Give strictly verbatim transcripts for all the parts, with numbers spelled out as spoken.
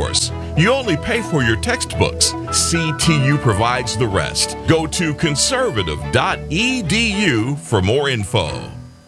resource. You only pay for your textbooks. C T U provides the rest. Go to conservative dot e d u for more info.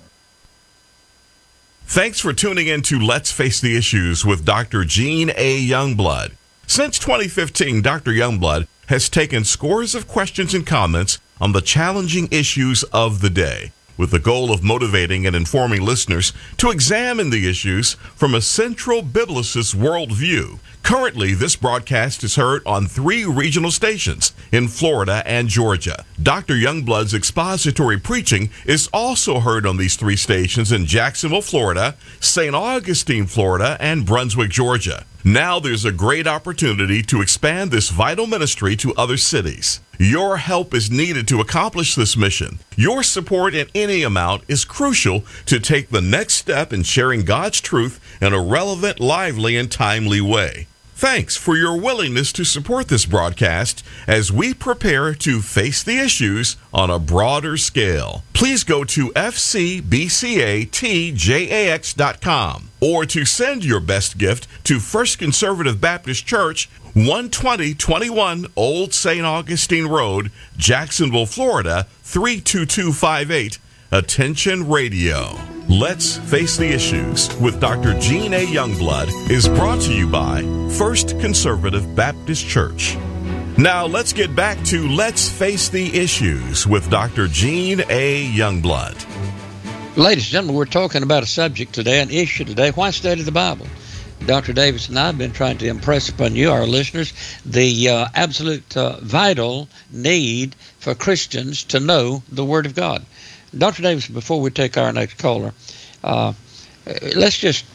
Thanks for tuning in to Let's Face the Issues with Doctor Gene A. Youngblood. Since twenty fifteen, Doctor Youngblood has taken scores of questions and comments on the challenging issues of the day, with the goal of motivating and informing listeners to examine the issues from a central biblicist worldview. Currently, this broadcast is heard on three regional stations in Florida and Georgia. Doctor Youngblood's expository preaching is also heard on these three stations in Jacksonville, Florida, Saint Augustine, Florida, and Brunswick, Georgia. Now there's a great opportunity to expand this vital ministry to other cities. Your help is needed to accomplish this mission. Your support in any amount is crucial to take the next step in sharing God's truth in a relevant, lively, and timely way. Thanks for your willingness to support this broadcast as we prepare to face the issues on a broader scale. Please go to f c b c a t j a x dot com or to send your best gift to First Conservative Baptist Church, one twenty twenty-one Old Saint Augustine Road, Jacksonville, Florida, three two two five eight. Attention Radio. Let's Face the Issues with Doctor Gene A. Youngblood is brought to you by First Conservative Baptist Church. Now let's get back to Let's Face the Issues with Doctor Gene A. Youngblood. Ladies and gentlemen, we're talking about a subject today, an issue today. Why study the Bible? Doctor Davis and I have been trying to impress upon you, our listeners, the uh, absolute uh, vital need for Christians to know the Word of God. Doctor Davis, before we take our next caller, uh, let's just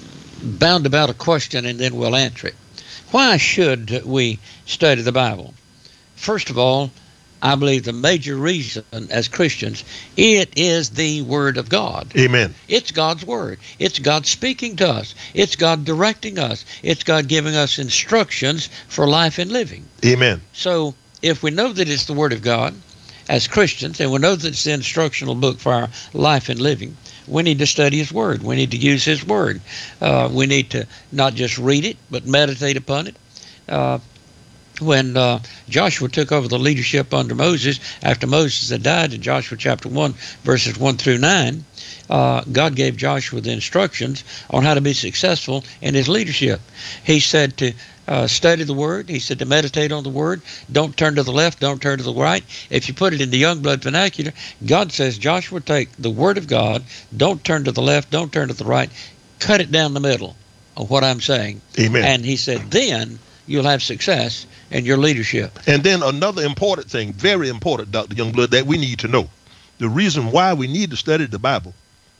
bound about a question and then we'll answer it. Why should we study the Bible? First of all, I believe the major reason as Christians, it is the Word of God. Amen. It's God's Word. It's God speaking to us. It's God directing us. It's God giving us instructions for life and living. Amen. So if we know that it's the Word of God as Christians, and we know that it's the instructional book for our life and living, we need to study His Word. We need to use His Word. Uh, we need to not just read it, but meditate upon it. Uh, when uh, Joshua took over the leadership under Moses, after Moses had died, in Joshua chapter one, verses one through nine, uh, God gave Joshua the instructions on how to be successful in his leadership. He said to uh, study the Word. He said to meditate on the Word. Don't turn to the left. Don't turn to the right. If you put it in the Youngblood vernacular, God says, Joshua, take the Word of God. Don't turn to the left. Don't turn to the right. Cut it down the middle of what I'm saying. Amen. And he said, then you'll have success in your leadership. And then another important thing, very important, Doctor Youngblood, that we need to know. The reason why we need to study the Bible,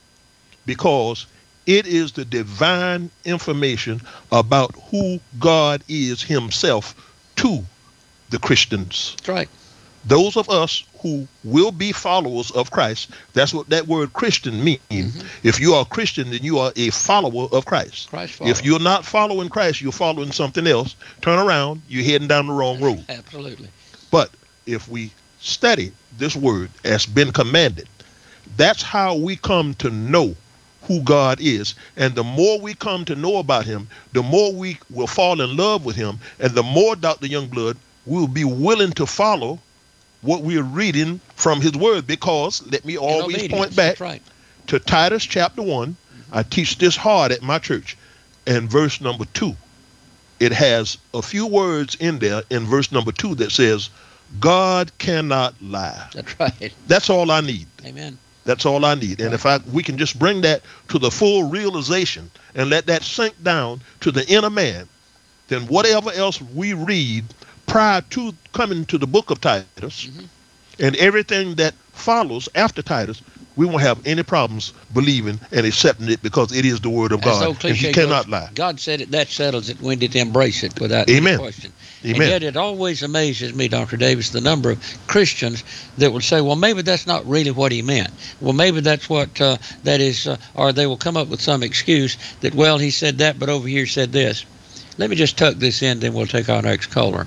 because it is the divine information about who God is Himself to the Christians. That's right. Those of us who will be followers of Christ, that's what that word Christian means. Mm-hmm. If you are a Christian, then you are a follower of Christ. Christ follower. If you're not following Christ, you're following something else. Turn around, you're heading down the wrong road. Absolutely. But if we study this word as been commanded, that's how we come to know who God is. And the more we come to know about Him, the more we will fall in love with Him, and the more, Doctor Youngblood, we'll be willing to follow what we're reading from His Word, because let me always point back right. to Titus chapter one. Mm-hmm. I teach this hard at my church. And verse number two, it has a few words in there in verse number two that says, God cannot lie. That's right. That's all I need. Amen. That's all I need. And right. if I we can just bring that to the full realization and let that sink down to the inner man, then whatever else we read prior to coming to the book of Titus, mm-hmm. and everything that follows after Titus, we won't have any problems believing and accepting it, because it is the Word of God, and He cannot goes, lie. God said it, that settles it. We need to embrace it without Amen. any question. Amen. And yet it always amazes me, Doctor Davis, the number of Christians that will say, well, maybe that's not really what he meant. Well, maybe that's what uh, that is, uh, or they will come up with some excuse that, well, he said that, but over here said this. Let me just tuck this in, then we'll take our next caller.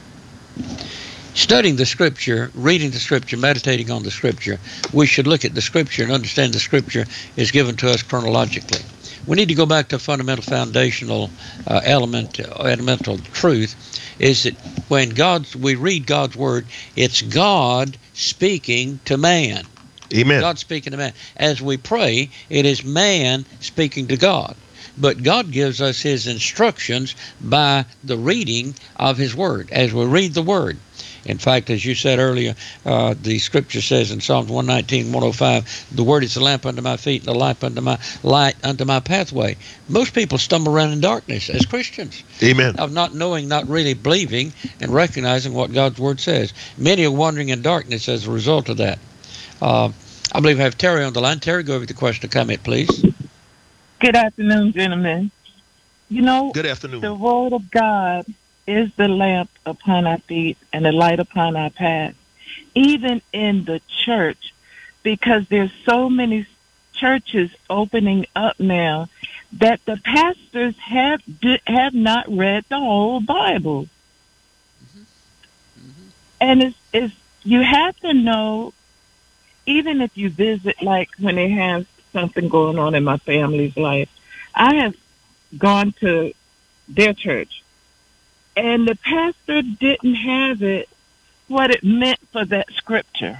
Studying the Scripture, reading the Scripture, meditating on the Scripture, we should look at the Scripture and understand the Scripture is given to us chronologically. We need to go back to a fundamental foundational uh, element, uh, elemental truth, is that when God's, we read God's word, it's God speaking to man. Amen. God speaking to man. As we pray, it is man speaking to God. But God gives us his instructions by the reading of his word, as we read the word. In fact, as you said earlier, uh, the scripture says in Psalms one nineteen, one oh five, the word is a lamp unto my feet and a light unto my light unto my pathway. Most people stumble around in darkness as Christians. Amen. Of not knowing, not really believing, and recognizing what God's word says. Many are wandering in darkness as a result of that. Uh, I believe I have Terry on the line. Terry, go over with the question or comment, please. Good afternoon, gentlemen. You know, Good afternoon. the word of God is the lamp upon our feet and the light upon our path, even in the church, because there's so many churches opening up now that the pastors have have not read the whole Bible. Mm-hmm. Mm-hmm. And it's, it's you have to know, even if you visit, like when they have something going on in my family's life, I have gone to their church, and the pastor didn't have it what it meant for that scripture.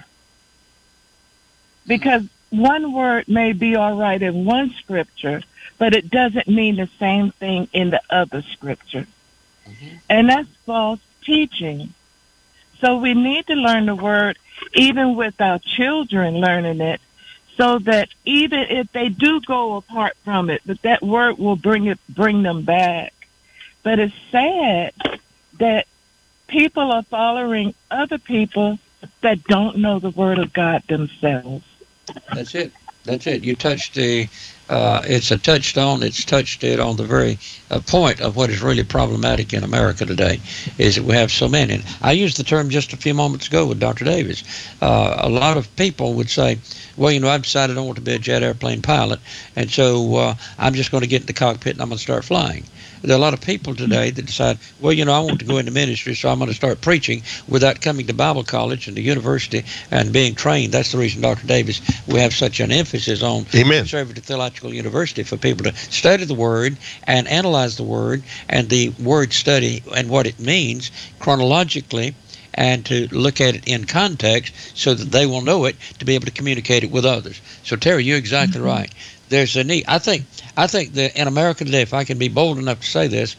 Because one word may be all right in one scripture, but it doesn't mean the same thing in the other scripture. Mm-hmm. And that's false teaching. So we need to learn the word, even with our children learning it, so that even if they do go apart from it, that that word will bring it, bring them back. But it's sad that people are following other people that don't know the word of God themselves. That's it. That's it. You touched the, uh, it's a touchstone, it's touched it on the very uh, point of what is really problematic in America today, is that we have so many. And I used the term just a few moments ago with Doctor Davis. Uh, a lot of people would say, well, you know, I've decided I want to be a jet airplane pilot, and so uh, I'm just going to get in the cockpit and I'm going to start flying. There are a lot of people today that decide, well, you know, I want to go into ministry, so I'm going to start preaching without coming to Bible college and to university and being trained. That's the reason, Doctor Davis, we have such an emphasis on Amen. Conservative Theological University, for people to study the Word and analyze the Word and the Word study and what it means chronologically, and to look at it in context so that they will know it to be able to communicate it with others. So, Terry, you're exactly mm-hmm. right. There's a need. I think I think that in America today, if I can be bold enough to say this,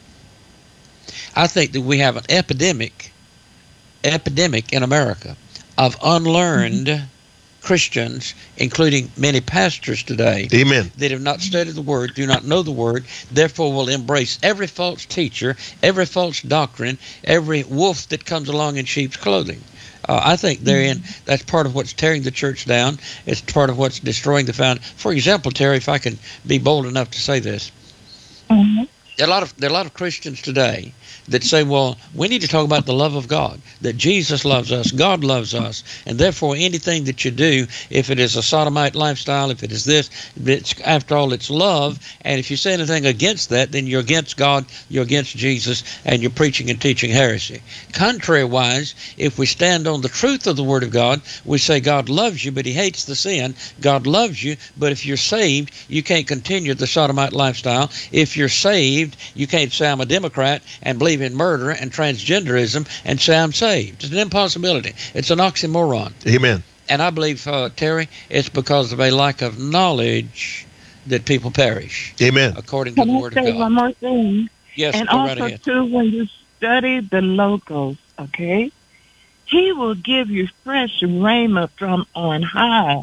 I think that we have an epidemic, epidemic in America of unlearned mm-hmm. Christians, including many pastors today, Amen. that have not studied the Word, do not know the Word, therefore will embrace every false teacher, every false doctrine, every wolf that comes along in sheep's clothing. Uh, I think therein, that's part of what's tearing the church down. It's part of what's destroying the found. For example, Terry, if I can be bold enough to say this, mm-hmm. there are a lot of there are a lot of Christians today that say, well, we need to talk about the love of God, that Jesus loves us, God loves us, and therefore anything that you do, if it is a sodomite lifestyle, if it is this, it's, after all, it's love, and if you say anything against that, then you're against God, you're against Jesus, and you're preaching and teaching heresy. Contrary-wise, if we stand on the truth of the Word of God, we say God loves you, but he hates the sin. God loves you, but if you're saved, you can't continue the sodomite lifestyle. If you're saved, you can't say I'm a Democrat and believe in murder and transgenderism and say I'm saved. It's an impossibility. It's an oxymoron. Amen. And I believe, uh, Terry, it's because of a lack of knowledge that people perish. Amen. According to Can the I Word say of God. one more thing? Yes, and go also, right ahead. too, when you study the logos, okay, he will give you fresh rhema from on high.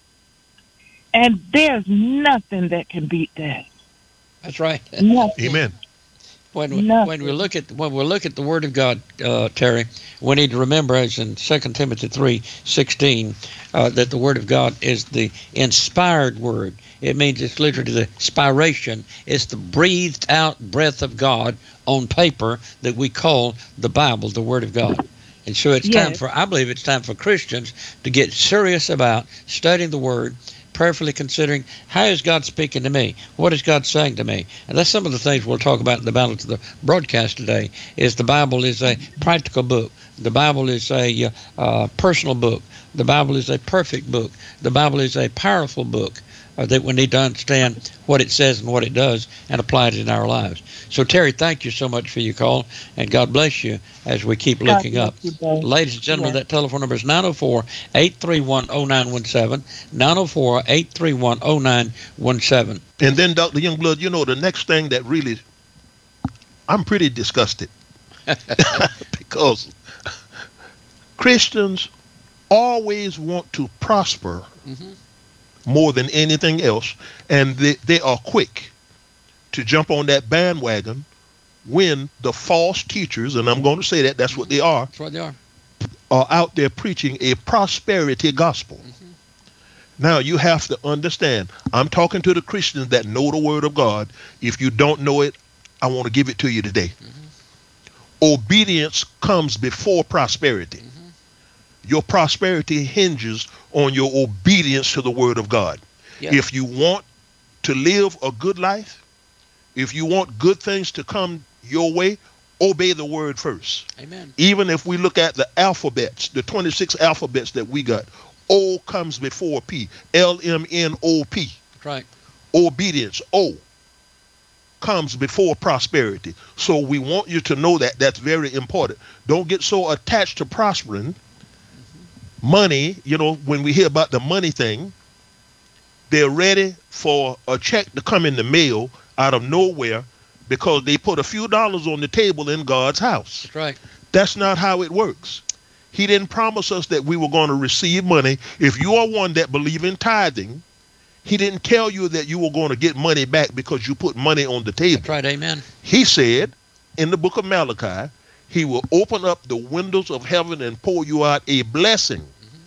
And there's nothing that can beat that. That's right. Nothing. Amen. When we, when we look at when we look at the Word of God, uh, Terry, we need to remember, as in Second Timothy three sixteen, uh, that the Word of God is the inspired Word. It means it's literally the inspiration. It's the breathed out breath of God on paper that we call the Bible, the Word of God. And so it's yes. time for, I believe it's time for Christians to get serious about studying the Word, prayerfully considering, how is God speaking to me? What is God saying to me? And that's some of the things we'll talk about in the balance of the broadcast today, is the Bible is a practical book. The Bible is a uh, personal book. The Bible is a perfect book. The Bible is a powerful book. uh, that we need to understand what it says and what it does and apply it in our lives. So, Terry, thank you so much for your call, and God bless you as we keep God looking bless up. you, Dave. Ladies and gentlemen, Yes. that telephone number is nine oh four, eight three one, oh nine one seven, nine oh four, eight three one, oh nine one seven. And then, Doctor Youngblood, you know, the next thing that really, I'm pretty disgusted because Christians always want to prosper Mhm. more than anything else, and they, they are quick to jump on that bandwagon when the false teachers, and I'm going to say that that's what they are, That's what they are. are out there preaching a prosperity gospel. Mhm. Now, you have to understand, I'm talking to the Christians that know the Word of God. If you don't know it, I want to give it to you today. Obedience comes before prosperity. Your prosperity hinges on your obedience to the Word of God. Yes. If you want to live a good life, if you want good things to come your way, obey the Word first. Amen. Even if we look at the alphabets, the twenty-six alphabets that we got, O comes before P, L M N O P. That's right. Obedience, O, comes before prosperity. So we want you to know that that's very important. Don't get so attached to prospering. Money, you know, when we hear about the money thing, they're ready for a check to come in the mail out of nowhere because they put a few dollars on the table in God's house. That's right. That's not how it works. He didn't promise us that we were going to receive money. If you are one that believe in tithing, he didn't tell you that you were going to get money back because you put money on the table. That's right. Amen. He said in the book of Malachi, he will open up the windows of heaven and pour you out a blessing. Mm-hmm.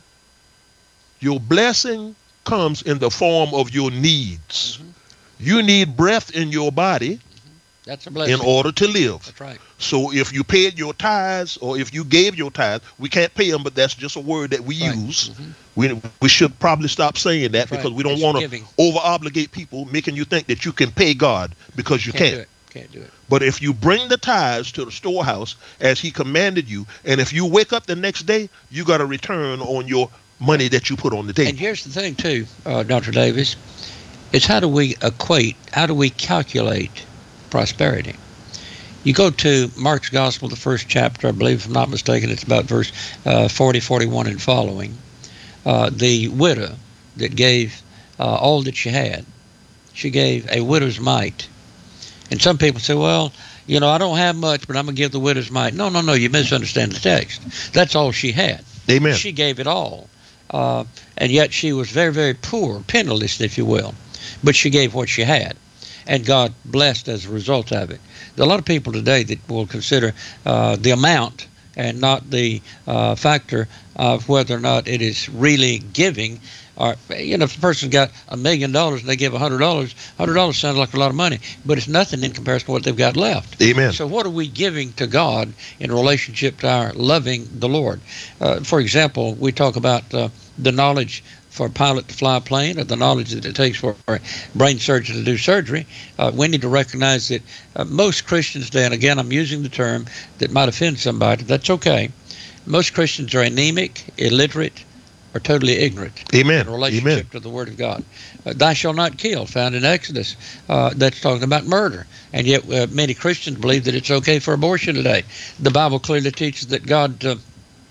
Your blessing comes in the form of your needs. Mm-hmm. You need breath in your body That's a blessing. in order to live. That's right. So if you paid your tithes or if you gave your tithes, we can't pay them, but that's just a word that we Right. use. Mhm. We, we should probably stop saying that That's because right. we don't It's want to giving. over-obligate people, making you think that you can pay God because you Can't can't. do it. Can't do it. But if you bring the tithes to the storehouse as he commanded you, and if you wake up the next day, you got to return on your money that you put on the And table. here's the thing, too, uh, Doctor Davis, is how do we equate, how do we calculate prosperity? You go to Mark's Gospel, the first chapter, I believe, if I'm not mistaken, it's about verse uh, forty, forty-one and following. Uh, the widow that gave uh, all that she had, she gave a widow's mite. And some people say, well, you know, I don't have much, but I'm going to give the widow's mite. No, no, no, you misunderstand the text. That's all she had. Amen. She gave it all. Uh, and yet she was very, very poor, penniless, if you will. But she gave what she had. And God blessed as a result of it. There are a lot of people today that will consider uh, the amount and not the uh, factor of whether or not it is really giving. Or, you know, if a person's got a million dollars and they give a hundred dollars, hundred dollars sounds like a lot of money, but it's nothing in comparison to what they've got left. Amen. So what are we giving to God in relationship to our loving the Lord? Uh, for example, we talk about uh, the knowledge for a pilot to fly a plane, or the knowledge that it takes for a brain surgeon to do surgery. Uh, we need to recognize that uh, most Christians today, and again, I'm using the term that might offend somebody, that's okay. Most Christians are anemic, illiterate, or totally ignorant Amen. in relationship Amen. to the Word of God. Uh, Thou shalt not kill, found in Exodus, uh, that's talking about murder. And yet uh, many Christians believe that it's okay for abortion today. The Bible clearly teaches that God uh,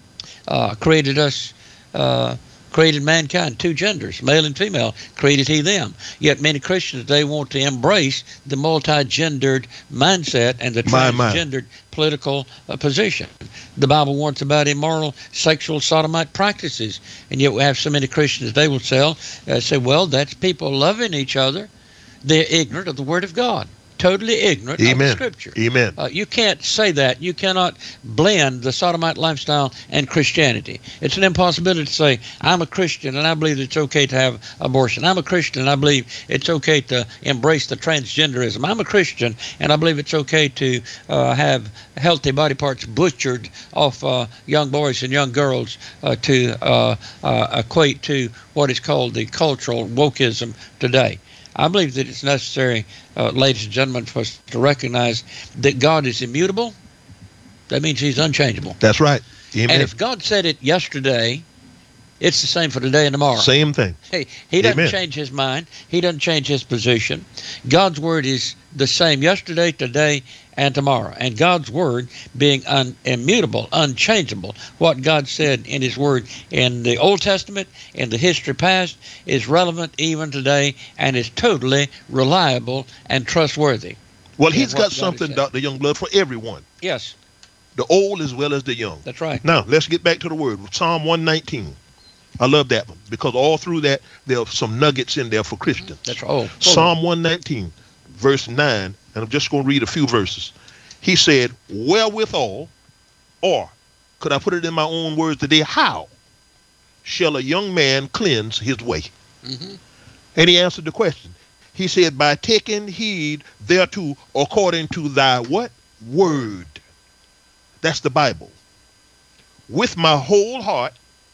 uh, created us, uh, created mankind, two genders, male and female, created he them. Yet many Christians today want to embrace the multi-gendered mindset and the My, my. transgendered political uh, position. The Bible warns about immoral sexual sodomite practices, and yet we have so many Christians they will sell, uh, say, well, that's people loving each other. They're ignorant of the Word of God, totally ignorant of the Amen. Scripture. Amen. Uh, you can't say that. You cannot blend the sodomite lifestyle and Christianity. It's an impossibility to say, I'm a Christian and I believe it's okay to have abortion. I'm a Christian and I believe it's okay to embrace the transgenderism. I'm a Christian and I believe it's okay to uh, have healthy body parts butchered off uh, young boys and young girls uh, to uh, uh, equate to what is called the cultural wokeism today. I believe that it's necessary, uh, ladies and gentlemen, for us to recognize that God is immutable. That means he's unchangeable. That's right. Amen. And if God said it yesterday, It's the same for today and tomorrow. Same thing. Hey, he doesn't Amen. change his mind. He doesn't change his position. God's word is the same yesterday, today, and tomorrow. And God's word being un- immutable, unchangeable, what God said in his word in the Old Testament, in the history past, is relevant even today and is totally reliable and trustworthy. Well, in he's what got God has something, said. Doctor Youngblood, for everyone, Yes, the old as well as the young. that's right. Now, let's get back to the word. Psalm one nineteen. I love that one because all through that, there are some nuggets in there for Christians. That's right. Oh, Psalm one nineteen, verse nine, and I'm just going to read a few verses. He said, wherewithal, or could I put it in my own words today, how shall a young man cleanse his way? Mm-hmm. And he answered the question. He said, by taking heed thereto according to thy what? Word. That's the Bible. With my whole heart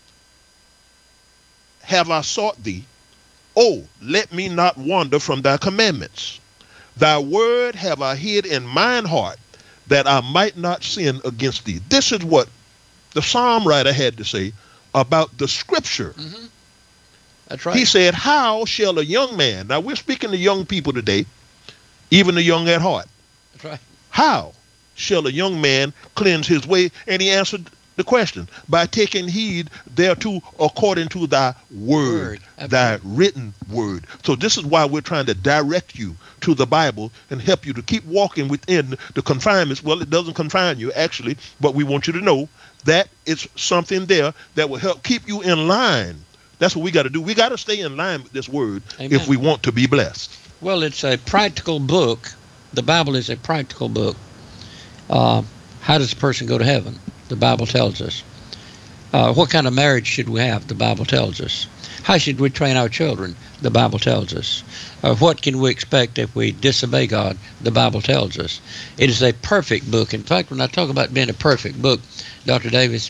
have I sought thee. Oh, let me not wander from thy commandments. Thy word have I hid in mine heart, that I might not sin against thee. This is what the psalm writer had to say about the scripture. Mm-hmm. That's right. He said, how shall a young man, now we're speaking to young people today, even the young at heart. That's right. How shall a young man cleanse his way? And he answered the question, by taking heed thereto according to thy word, Word. thy written word. So this is why we're trying to direct you to the Bible and help you to keep walking within the confinements. Well, it doesn't confine you, actually, but we want you to know that it's something there that will help keep you in line. That's what we got to do. We got to stay in line with this word. Amen. If we want to be blessed. Well, it's a practical book. The Bible is a practical book. Uh, how does a person go to heaven? The Bible tells us. Uh, what kind of marriage should we have? The Bible tells us. How should we train our children? The Bible tells us. Uh, what can we expect if we disobey God? The Bible tells us. It is a perfect book. In fact, when I talk about being a perfect book, Doctor Davis,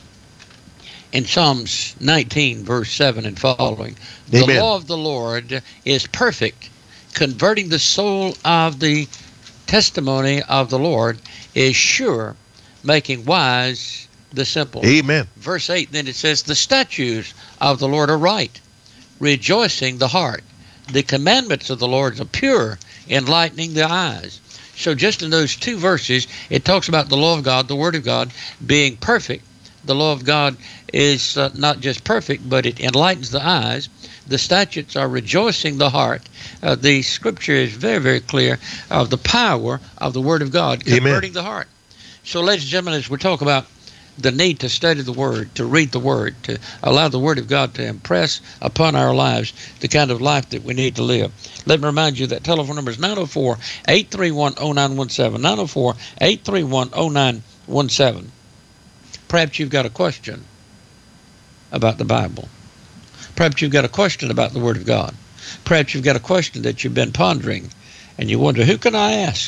in Psalms nineteen, verse seven and following, the Amen. law of the Lord is perfect, converting the soul of the testimony of the Lord is sure, making wise the simple. Amen. Verse eight, then it says, the statutes of the Lord are right, rejoicing the heart. The commandments of the Lord are pure, enlightening the eyes. So just in those two verses, it talks about the law of God, the Word of God, being perfect. The law of God is uh, not just perfect, but it enlightens the eyes. The statutes are rejoicing the heart. Uh, the scripture is very, very clear of the power of the Word of God converting Amen. the heart. So, ladies and gentlemen, as we talk about the need to study the Word, to read the Word, to allow the Word of God to impress upon our lives the kind of life that we need to live. Let me remind you that telephone number is nine oh four, eight three one, oh nine one seven, nine oh four, eight three one, oh nine one seven. Perhaps you've got a question about the Bible. Perhaps you've got a question about the Word of God. Perhaps you've got a question that you've been pondering, and you wonder, who can I ask?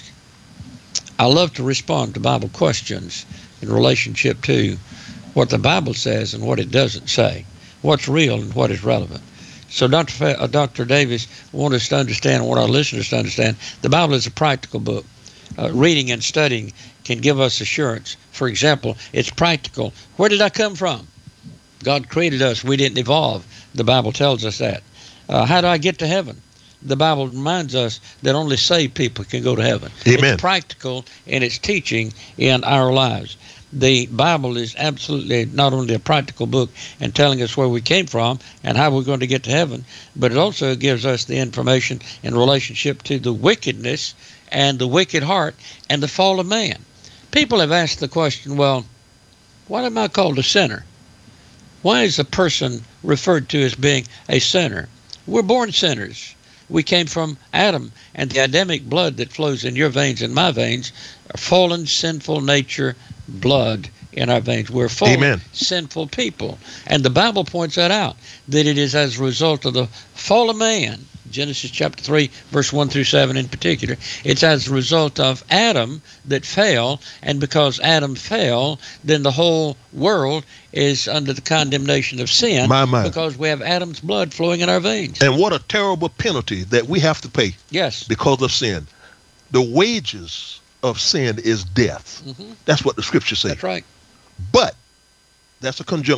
I love to respond to Bible questions in relationship to what the Bible says and what it doesn't say, what's real and what is relevant. So Doctor Fa- uh, Doctor Davis wants us to understand, and want our listeners to understand, the Bible is a practical book. Uh, reading and studying can give us assurance. For example, it's practical. Where did I come from? God created us. We didn't evolve. The Bible tells us that. Uh, how do I get to heaven? The Bible reminds us that only saved people can go to heaven. Amen. It's practical in its teaching in our lives. The Bible is absolutely not only a practical book and telling us where we came from and how we're going to get to heaven, but it also gives us the information in relationship to the wickedness and the wicked heart and the fall of man. People have asked the question, well, why am I called a sinner? Why is a person referred to as being a sinner? We're born sinners. We came from Adam, and the Adamic blood that flows in your veins and my veins, fallen, sinful nature blood in our veins. We're fallen, Amen. sinful people. And the Bible points that out, that it is as a result of the fall of man, Genesis chapter three, verse one through seven in particular. It's as a result of Adam that fell, and because Adam fell, then the whole world is under the condemnation of sin, My, my. because we have Adam's blood flowing in our veins. And what a terrible penalty that we have to pay Yes. because of sin. The wages of sin is death. Mm-hmm. That's what the scripture says. That's right. But that's a conjunction.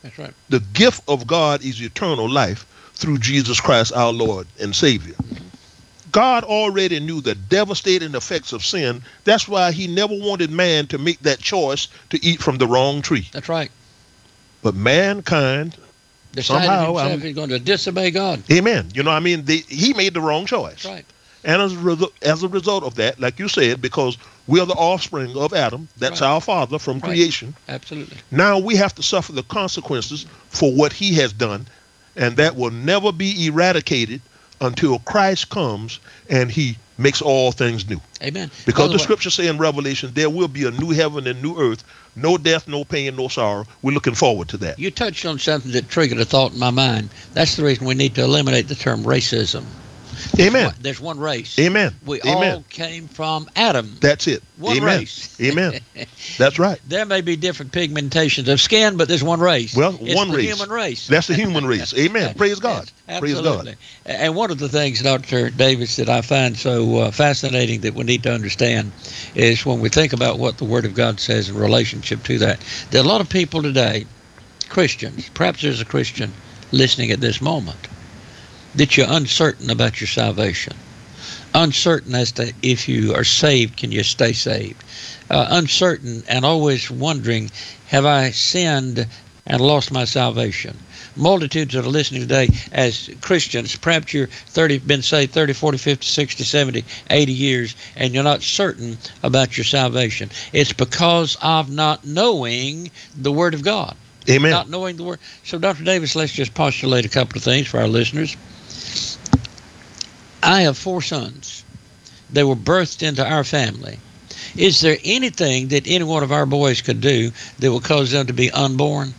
That's right. The gift of God is eternal life through Jesus Christ, our Lord and Savior. God already knew the devastating effects of sin. That's why he never wanted man to make that choice to eat from the wrong tree. That's right. But mankind Decided somehow, himself um, he's going to disobey God. amen. You know, I mean, they, he made the wrong choice. That's right. And as a, result, as a result of that, like you said, because we are the offspring of Adam, that's Right. our father from Right. creation. Absolutely. Now we have to suffer the consequences for what he has done, and that will never be eradicated until Christ comes and he makes all things new. Amen. Because By the way, scriptures say in Revelation, there will be a new heaven and new earth, no death, no pain, no sorrow. We're looking forward to that. You touched on something that triggered a thought in my mind. That's the reason we need to eliminate the term racism. Amen. One- There's one race. Amen. We Amen. all came from Adam. That's it. One Amen. race. Amen. That's right. There may be different pigmentations of skin, but there's one race. Well, It's one the race. human race. That's the human race. Amen. Praise God. Yes, Praise absolutely. God. And one of the things, Doctor Davis, that I find so uh, fascinating that we need to understand is when we think about what the Word of God says in relationship to that. There are a lot of people today, Christians, perhaps there's a Christian listening at this moment, that you're uncertain about your salvation. Uncertain as to if you are saved, can you stay saved? Uh, uncertain and always wondering, have I sinned and lost my salvation? Multitudes that are listening today as Christians, perhaps you're thirty, been saved thirty, forty, fifty, sixty, seventy, eighty years, and you're not certain about your salvation. It's because of not knowing the Word of God. Amen. Not knowing the Word. So, Doctor Davis, let's just postulate a couple of things for our listeners. I have four sons. They were birthed into our family. Is there anything that any one of our boys could do that would cause them to be unborn?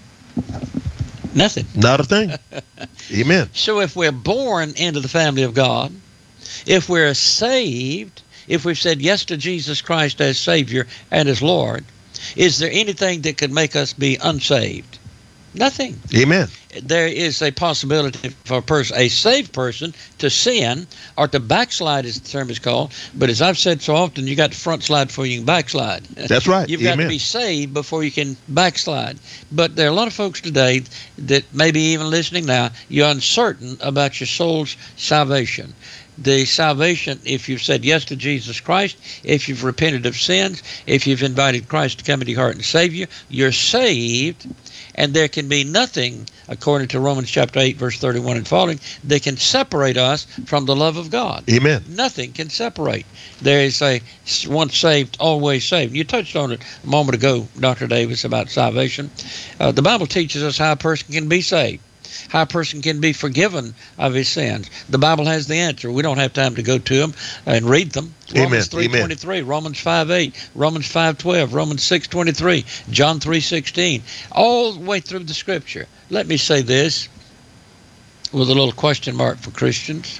Nothing. Not a thing. Amen. So if we're born into the family of God, if we're saved, if we've said yes to Jesus Christ as Savior and as Lord, is there anything that could make us be unsaved? Nothing. Amen. There is a possibility for a person, a saved person, to sin or to backslide, as the term is called. But as I've said so often, you got to front slide before you can backslide. That's right. You've got Amen. to be saved before you can backslide. But there are a lot of folks today that maybe even listening now, you're uncertain about your soul's salvation. The salvation, if you've said yes to Jesus Christ, if you've repented of sins, if you've invited Christ to come into your heart and save you, you're saved. And there can be nothing, according to Romans chapter eight, verse thirty-one and following, that can separate us from the love of God. Amen. Nothing can separate. There is a once saved, always saved. You touched on it a moment ago, Doctor Davis, about salvation. Uh, the Bible teaches us how a person can be saved, how a person can be forgiven of his sins. The Bible has the answer. We don't have time to go to them and read them. Amen. Romans three twenty-three, Romans five eight, Romans five twelve, Romans six twenty-three, John three sixteen, all the way through the Scripture. Let me say this with a little question mark for Christians.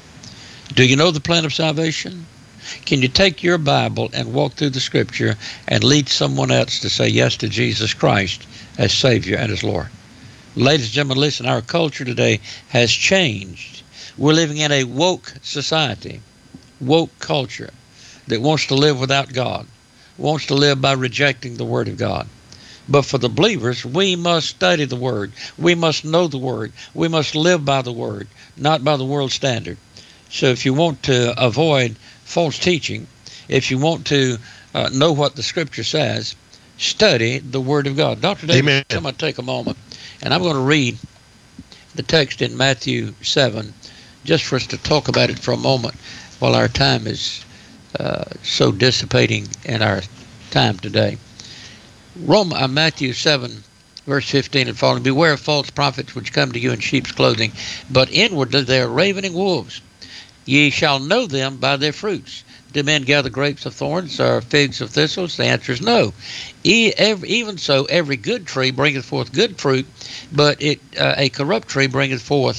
Do you know the plan of salvation? Can you take your Bible and walk through the Scripture and lead someone else to say yes to Jesus Christ as Savior and as Lord? Ladies and gentlemen, listen, our culture today has changed. We're living in a woke society, woke culture that wants to live without God, wants to live by rejecting the Word of God. But for the believers, we must study the Word. We must know the Word. We must live by the Word, not by the world standard. So if you want to avoid false teaching, if you want to uh, know what the Scripture says, study the Word of God. Doctor Davis, Amen. I'm going to take a moment, and I'm going to read the text in Matthew seven, just for us to talk about it for a moment while our time is uh, so dissipating in our time today. Rome, uh, Matthew seven, verse fifteen and following, beware of false prophets which come to you in sheep's clothing, but inwardly they are ravening wolves. Ye shall know them by their fruits. Do men gather grapes of thorns or figs of thistles? The answer is no. E- every, even so, every good tree bringeth forth good fruit, but it uh, a corrupt tree bringeth forth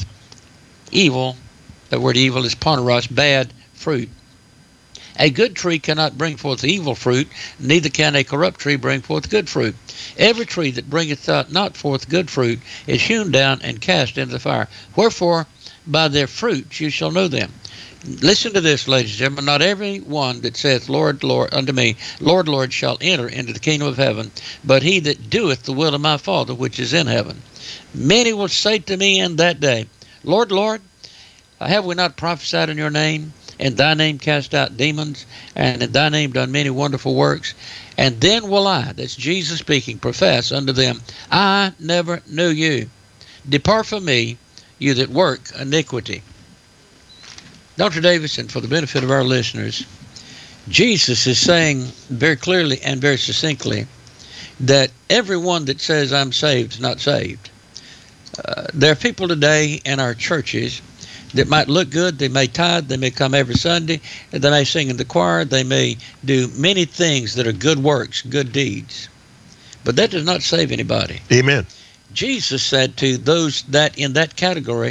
evil. The word evil is poneros, bad fruit. A good tree cannot bring forth evil fruit, neither can a corrupt tree bring forth good fruit. Every tree that bringeth not forth good fruit is hewn down and cast into the fire. Wherefore, by their fruits you shall know them. Listen to this, ladies and gentlemen. Not every one that saith, Lord, Lord, unto me, Lord, Lord, shall enter into the kingdom of heaven, but he that doeth the will of my Father which is in heaven. Many will say to me in that day, Lord, Lord, have we not prophesied in your name? In thy name cast out demons, and in thy name done many wonderful works? And then will I, that's Jesus speaking, profess unto them, I never knew you. Depart from me, you that work iniquity. Doctor Davison, for the benefit of our listeners, Jesus is saying very clearly and very succinctly that everyone that says I'm saved is not saved. Uh, there are people today in our churches that might look good. They may tithe, they may come every Sunday, they may sing in the choir, they may do many things that are good works, good deeds. But that does not save anybody. Amen. Jesus said to those that in that category,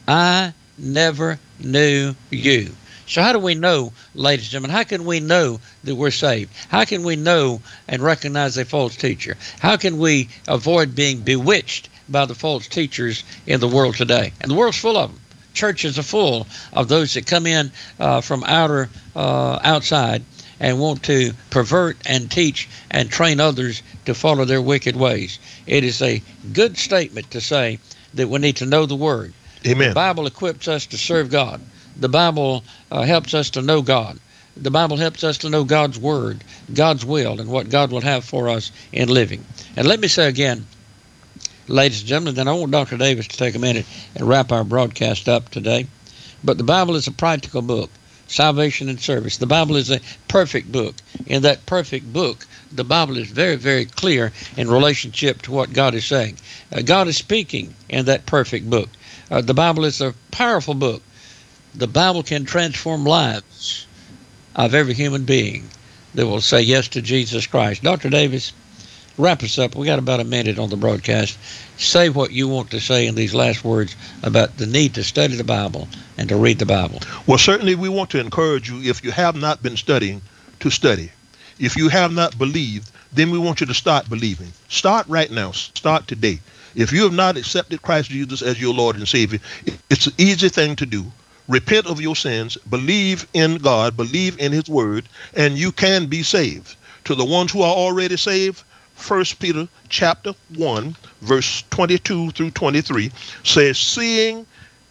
I never knew you. So how do we know, ladies and gentlemen, how can we know that we're saved? How can we know and recognize a false teacher? How can we avoid being bewitched by the false teachers in the world today? And the world's full of them. Churches are full of those that come in uh, from outer, uh, outside and want to pervert and teach and train others to follow their wicked ways. It is a good statement to say that we need to know the Word. Amen. The Bible equips us to serve God. The Bible uh, helps us to know God. The Bible helps us to know God's Word, God's will, and what God will have for us in living. And let me say again, ladies and gentlemen, then I want Doctor Davis to take a minute and wrap our broadcast up today. But the Bible is a practical book, salvation and service. The Bible is a perfect book. In that perfect book, the Bible is very, very clear in relationship to what God is saying. Uh, God is speaking in that perfect book. Uh, the Bible is a powerful book. The Bible can transform lives of every human being that will say yes to Jesus Christ. Doctor Davis, wrap us up. We got about a minute on the broadcast. Say what you want to say in these last words about the need to study the Bible and to read the Bible. Well, certainly we want to encourage you, if you have not been studying, to study. If you have not believed, then we want you to start believing. Start right now. Start today. If you have not accepted Christ Jesus as your Lord and Savior, it's an easy thing to do. Repent of your sins, believe in God, believe in his word, and you can be saved. To the ones who are already saved, First Peter chapter one, verse twenty-two through twenty-three says, seeing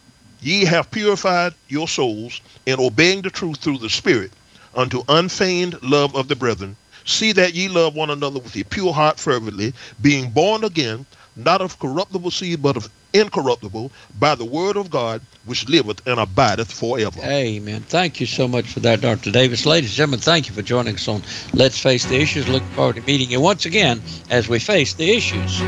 ye have purified your souls in obeying the truth through the Spirit unto unfeigned love of the brethren, see that ye love one another with a pure heart fervently, being born again, not of corruptible seed, but of incorruptible, by the word of God, which liveth and abideth forever. Amen. Thank you so much for that, Doctor Davis. Ladies and gentlemen, thank you for joining us on Let's Face the Issues. Looking forward to meeting you once again as we face the issues.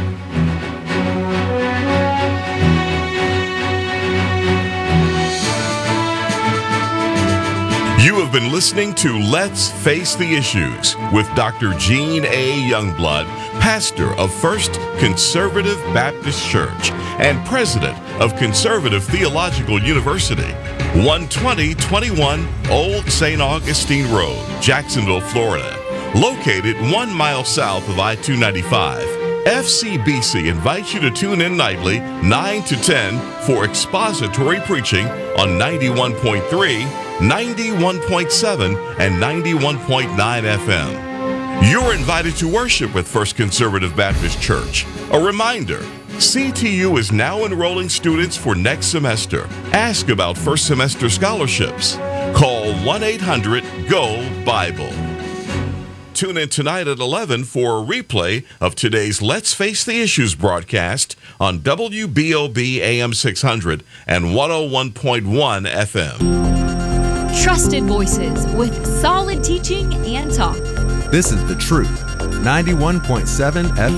You have been listening to Let's Face the Issues with Doctor Gene A. Youngblood, pastor of First Conservative Baptist Church and president of Conservative Theological University, one twenty twenty-one Old Saint Augustine Road, Jacksonville, Florida. Located one mile south of I two ninety-five, F C B C invites you to tune in nightly, nine to ten, for expository preaching on ninety-one point three, ninety-one point seven, and ninety-one point nine F M. You're invited to worship with First Conservative Baptist Church. A reminder, C T U is now enrolling students for next semester. Ask about first semester scholarships. Call one eight hundred G O Bible. Tune in tonight at eleven for a replay of today's Let's Face the Issues broadcast on W B O B A M six hundred and one oh one point one F M. Trusted voices with solid teaching and talk. This is The Truth, ninety-one point seven F M.